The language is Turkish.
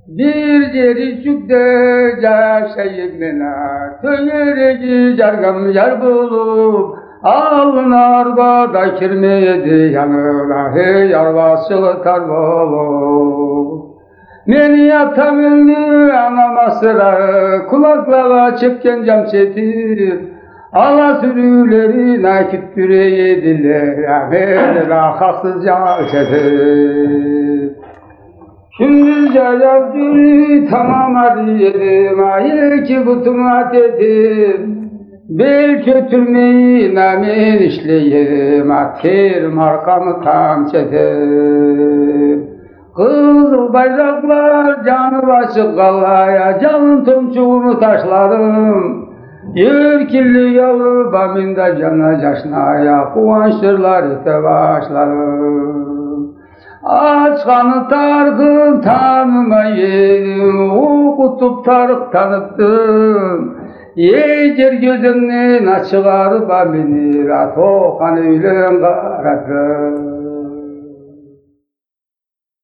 Bir yeri çükte yaşayıp mene, töyereki jargam jar bulup, alın arbada kirmeydi yanına, hey arvası tar bulup. Meni yatam ünlü anama sıra, kulaklara çepken cam çetir, ala sürüleri nakit püreyediler, beni haksız can çetir. Gündüzce yaptı tamam hadi yedim, ayı ki butuma dedim. Bel götürmeyi namin işleyim, atkerim arkamı tam çetim. Kızıl bayraklar canı açık kalaya, canın tomçuğunu taşladım. Yürkilli yalı baminda cana caşnaya, kuvançtırlar ite başlarım. Aç kanı targın tanımayım, okutup tarık tanıttım. Yecer gözümden açılar bamini, rato kanı öyle karatım.